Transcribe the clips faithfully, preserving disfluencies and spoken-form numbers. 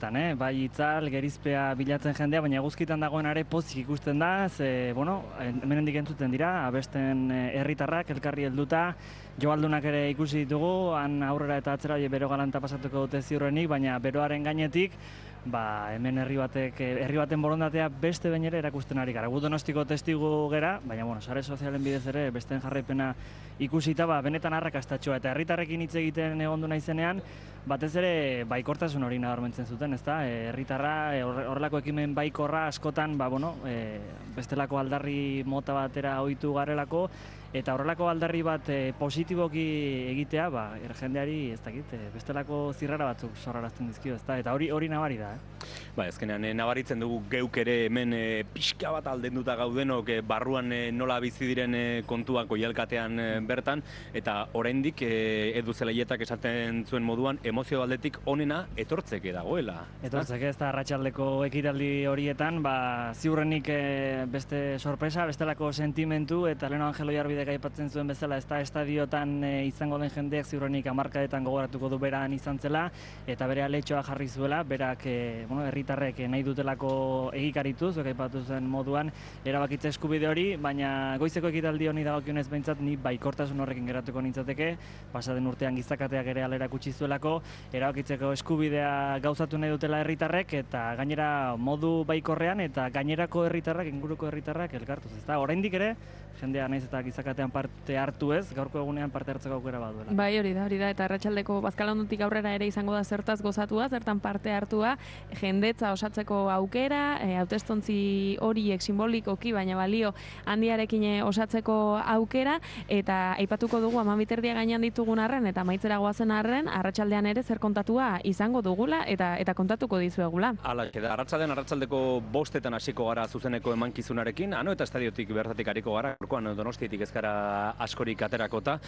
guztietan, eh? Bai itzal, gerizpea bilatzen jendea, baina guzkietan dagoenare pozik ikusten da, ze, bueno, hemendik entzuten dira, abesten herritarrak elkarri helduta, joaldunak ere ikusi ditugu, han aurrera eta atzera bero galanta pasatuko dute ziurrenik, baina beroaren gainetik, ba, hemen herri batek, herri baten borondatea beste behin ere erakusten ari gara. Gu Donostiko testigu gera, baina, bueno, sare sozialen bidez ere, besteen jarraipena ikusita, ba, benetan arrakastatxoa eta herritarrekin hitz egiten egondu naizenean, batez ere baikortasun hori nabarmentzen zuten, ezta? Herritarra, e, horrelako ekimen baikorra askotan, ba, bueno, e, bestelako aldarri mota batera ohitu garelako, eta horrelako aldarri bat e, positiboki egitea, ba, er jendeari, ez dakit, e, bestelako zirrara batzuk sorrarazten dizkio, ezta? Eta hori hori nabari da, eh? Ba, ezkenean, e, nabaritzen dugu geuk ere hemen e, pixka bat aldenduta gaudenok e, barruan e, nola bizi diren e, kontuak goialkatean e, bertan, eta oraindik e, Edu Zelaietak esaten zuen moduan, emozio aldetik onena etortzeke dagoela. Etortzeke, ez da arratsaldeko ekitaldi horietan, ba, ziurrenik e, beste sorpresa, bestelako sentimentu, eta Leno Angelo Jarbidek aipatzen zuen bezala, ez da estadiotan e, izango den jendeak ziurrenik hamarkadetan gogoratuko du beran izan zela, eta bere aletxoa jarri zuela, berak e, bueno, herritarrek nahi dutelako egikaritu, zuek aipatu zen moduan, erabakitze eskubide hori, baina goizeko ekitaldi honi dagokionez behintzat ni baikortasun horrekin geratuko nintzateke, pasaden urtean gizakateak ere alera kutsi zuelako, erabakitzeko eskubidea gauzatu nahi dutela herritarrek, eta gainera modu baikorrean, eta gainerako herritarrak, inguruko herritarrak elkartuz, ezta? Oraindik ere, jendea naiz eta gizakatean parte hartu ez, gaurko egunean parte hartzeko aukera baduela. Bai, hori da, hori da, eta arratsaldeko bazkalondotik aurrera ere izango da zertaz gozatua, zertan parte hartua, jendetza osatzeko aukera, e, hautestontzi horiek simbolikoki, baina balio handiarekin osatzeko aukera, eta aipatuko dugu amabiterdia gainean ditugun arren, eta maitzera goazen arren, arratsaldean ere zer kontatua izango dugula, eta eta kontatuko dizuegula. Hala, da, arratsaldean arratsaldeko bostetan hasiko gara zuzeneko emankizunarekin, ano eta estadiotik bertatik ariko gara, gaurkoan Donostietik ez gara askorik aterakota,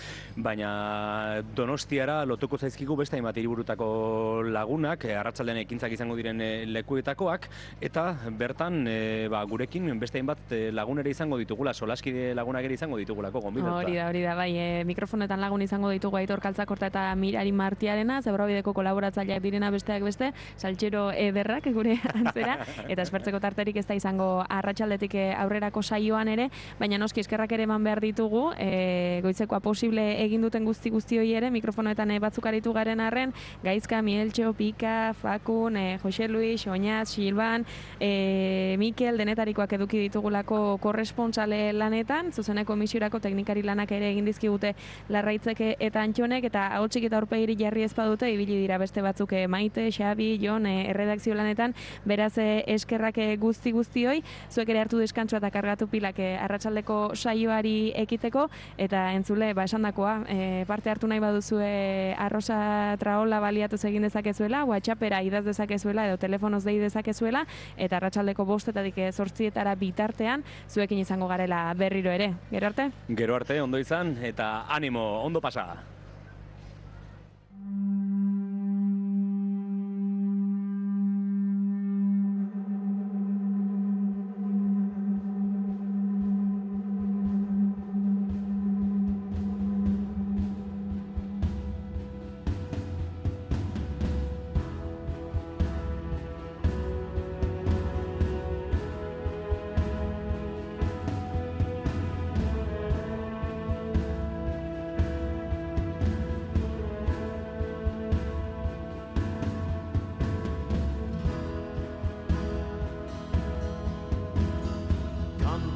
baina Donostiara lotuko zaizkigu beste hainbat hiriburutako lagunak, arratsaldean ekintzak izango diren lekuetakoak, eta bertan e, ba, gurekin beste hainbat lagun ere izango ditugula, solaskide lagunak ere izango ditugulako gonbidatuta. Hori da, hori da, bai, e, mikrofonetan lagun izango ditugu Aitor Kaltzakorta eta Mirari Martiarena, Zebrabideko kolaboratzaileak direna besteak beste, saltxero ederrak gure antzera, eta espertzeko tarterik ez da izango arratsaldetik aurrerako saioan ere, baina noski eskerrak ere eman behar ditugu, e, goizekoa posible egin duten guzti guztioi ere, mikrofonetan e, batzuk aritu garen arren, Gaizka, Mieltxo, Pika, Fakun, e, Jose Luis, Oñaz, Silban, e, Mikel, denetarikoak eduki ditugulako korresponsale lanetan, zuzeneko emisiorako teknikari lanak ere egin dizkigute Larraitzeke eta Antxonek, eta ahotsik eta aurpegiri jarri ez badute, ibili dira beste batzuk e, Maite, Xabi, Jon, e, erredakzio lanetan, beraz e, eskerrak e, guzti guztioi, zuek ere hartu deskantzua eta kargatu pilak e, arratsaldeko saioari ekiteko, eta entzule, ba, esandakoa, e, parte hartu nahi baduzue arrosa traola baliatuz egin dezakezuela, WhatsAppera idaz dezakezuela, edo telefonoz dei dezakezuela, eta arratsaldeko bostetatik zortzietara bitartean, zuekin izango garela berriro ere. Gero arte? Gero arte, ondo izan, eta animo, ondo pasa!